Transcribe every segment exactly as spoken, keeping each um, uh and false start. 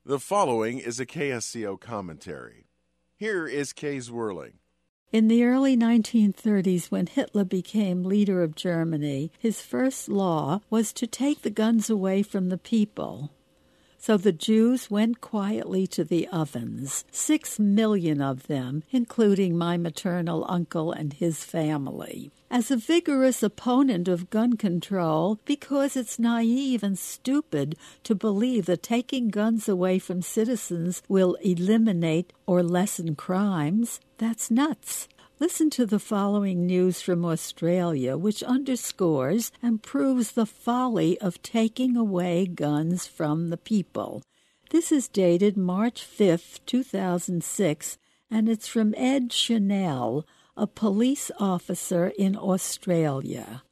The following is a K S C O commentary. Here is Kay Zwirling. In the early nineteen thirties, when Hitler became leader of Germany, his first law was to take the guns away from the people. So the Jews went quietly to the ovens, six million of them, including my maternal uncle and his family. As a vigorous opponent of gun control, because it's naive and stupid to believe that taking guns away from citizens will eliminate or lessen crimes, that's nuts. Listen to the following news from Australia, which underscores and proves the folly of taking away guns from the people. This is dated March fifth, two thousand six, and it's from Ed Chanel, a police officer in Australia.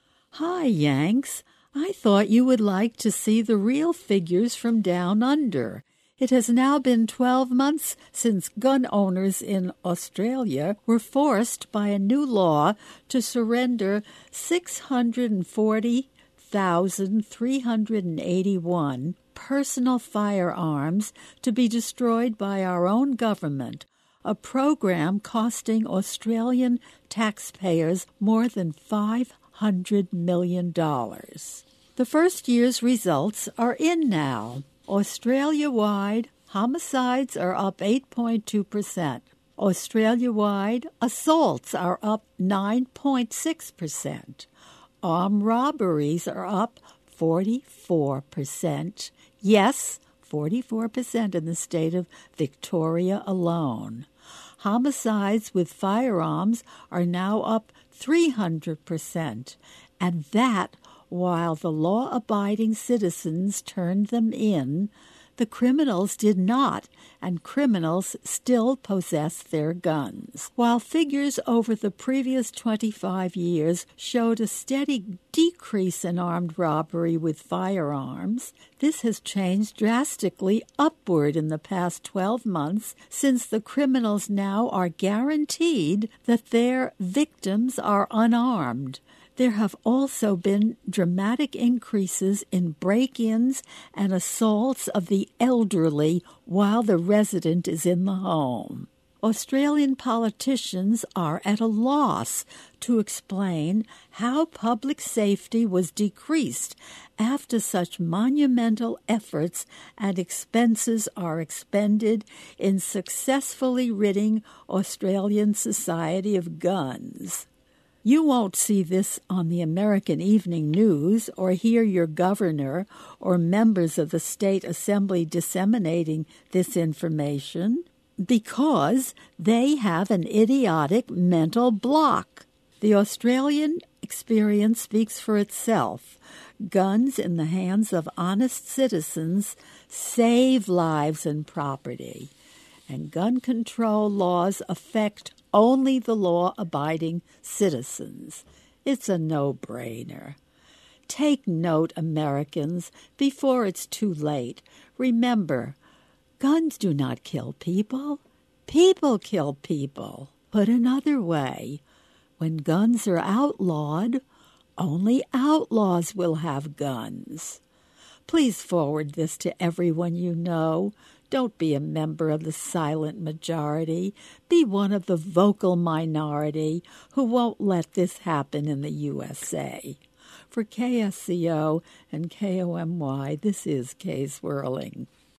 Hi, Yanks. I thought you would like to see the real figures from down under. It has now been twelve months since gun owners in Australia were forced by a new law to surrender six hundred forty thousand three hundred eighty-one personal firearms to be destroyed by our own government, a program costing Australian taxpayers more than five hundred million dollars. The first year's results are in now. Australia-wide, homicides are up eight point two percent. Australia-wide, assaults are up nine point six percent. Armed robberies are up forty-four percent. Yes, forty-four percent in the state of Victoria alone. Homicides with firearms are now up three hundred percent, and that while the law-abiding citizens turned them in, the criminals did not, and criminals still possess their guns. While figures over the previous twenty-five years showed a steady decrease in armed robbery with firearms, this has changed drastically upward in the past twelve months, since the criminals now are guaranteed that their victims are unarmed. There have also been dramatic increases in break-ins and assaults of the elderly while the resident is in the home. Australian politicians are at a loss to explain how public safety was decreased after such monumental efforts and expenses are expended in successfully ridding Australian society of guns. You won't see this on the American Evening News or hear your governor or members of the state assembly disseminating this information because they have an idiotic mental block. The Australian experience speaks for itself. Guns in the hands of honest citizens save lives and property, and gun control laws affect only the law-abiding citizens. It's a no-brainer. Take note, Americans, before it's too late. Remember, guns do not kill people. People kill people. Put another way, when guns are outlawed, only outlaws will have guns. Please forward this to everyone you know. Don't be a member of the silent majority. Be one of the vocal minority who won't let this happen in the U S A. For K S C O and K O M Y, this is Kay Zwirling.